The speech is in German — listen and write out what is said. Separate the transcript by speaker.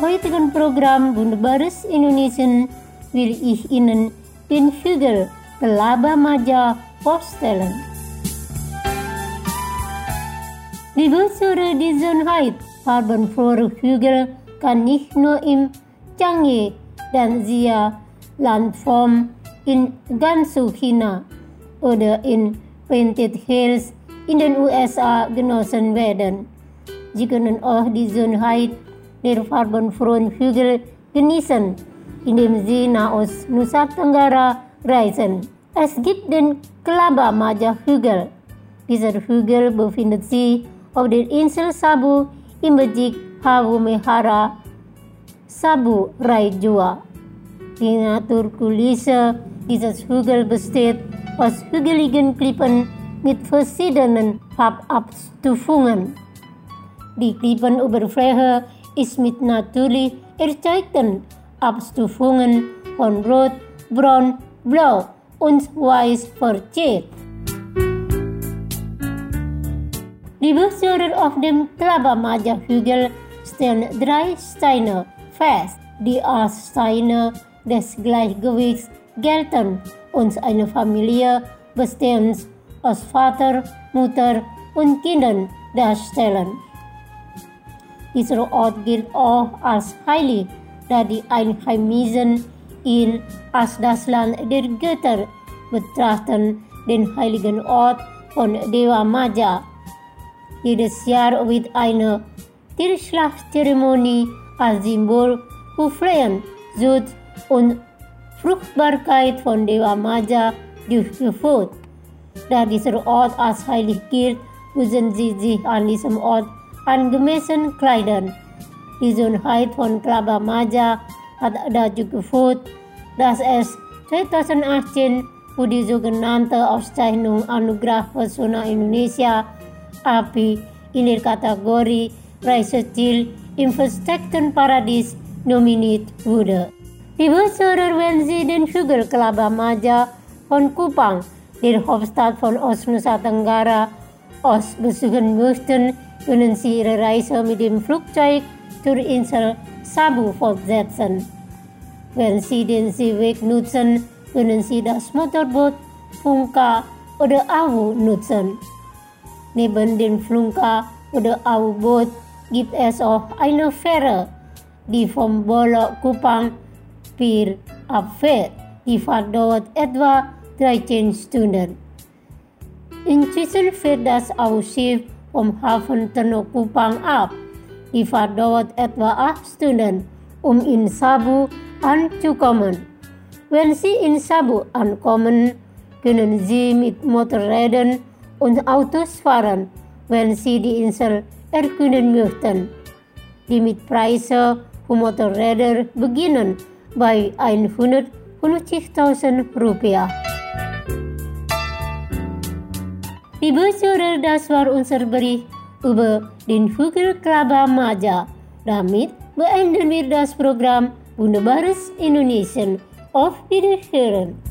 Speaker 1: heutigen Programm Wunderbares Indonesian will ich Ihnen den Hügel Kelaba Maja vorstellen. Liebe Zuhörer, diesen farbenfrohe Hügel kann nicht nur im Changi dan Xia Landform in Gansu, China oder in Painted Hills in den USA genossen werden. Sie können auch die Schönheit der farbenfrohen Hügel genießen, indem Sie nach Nusa Tenggara reisen. Es gibt den Kelaba Maja Hügel. Dieser Hügel befindet sich auf der Insel Sabu im Bezirk Halmahera, Sabu Raijua. Die Naturkulisse dieses Hügels besteht aus hügeligen Klippen mit verschiedenen Farbabstufungen. Die Klippenoberfläche ist mit natürlich erzeugten Abstufungen von Rot, Braun, Blau und Weiß verziert. Die Besucher auf dem Kelaba Maja Hügel stellen 3 Steine fest, die als Steine des Gleichgewichts gelten und eine Familie bestehend aus Vater, Mutter und Kindern darstellen. Dieser Ort gilt auch als heilig, da die Einheimischen ihn als das Land der Götter betrachten, den heiligen Ort von Dewa Maja. Jedes Jahr wird eine Tierschlachtzeremonie als Symbol für Flehen, Süd und Fruchtbarkeit von Dewa Maja durchgeführt. Da dieser Ort als heilig gilt, müssen Sie sich an diesem Ort angemessen kleiden. Die Schönheit von Kelaba Maja hat dazu geführt, dass es 2018 für die sogenannte Auszeichnung Anugerah Pesona Indonesia API in der Kategorie Reiseziel im versteckten Paradies nominiert wurde. Liebe Zuhörer, wenn Sie den Hügel Kelaba Maja von Kupang, der Hauptstadt von Nusa Tenggara, besuchen möchten, können Sie Ihre Reise mit dem Flugzeug zur Insel Sabu fortsetzen. Wenn Sie den Seeweg nutzen, können Sie das Motorboot Flunka oder Awu nutzen. Neben dem Flunka oder Awu-Boot gibt es auch eine Fähre, die vom Bolo Kupang Pier abfährt. Die Fahrt dauert etwa 13 Stunden. Inzwischen fährt das Awu-Schiff vom Hafen Tenok Kupang ab. Die Fahrt dauert etwa 8 Stunden, um in Sabu anzukommen. Wenn Sie in Sabu ankommen, können Sie mit Motorrädern und Autos fahren, wenn Sie die Insel erkunden möchten. Die Mietpreise für Motorräder beginnen bei 150.000 Rupiah. Liebe Zuhörer, das war unser Bericht über den Hügel Kelaba Maja. Damit beenden wir das Programm Wunderbares Indonesian. Auf Wiederhören!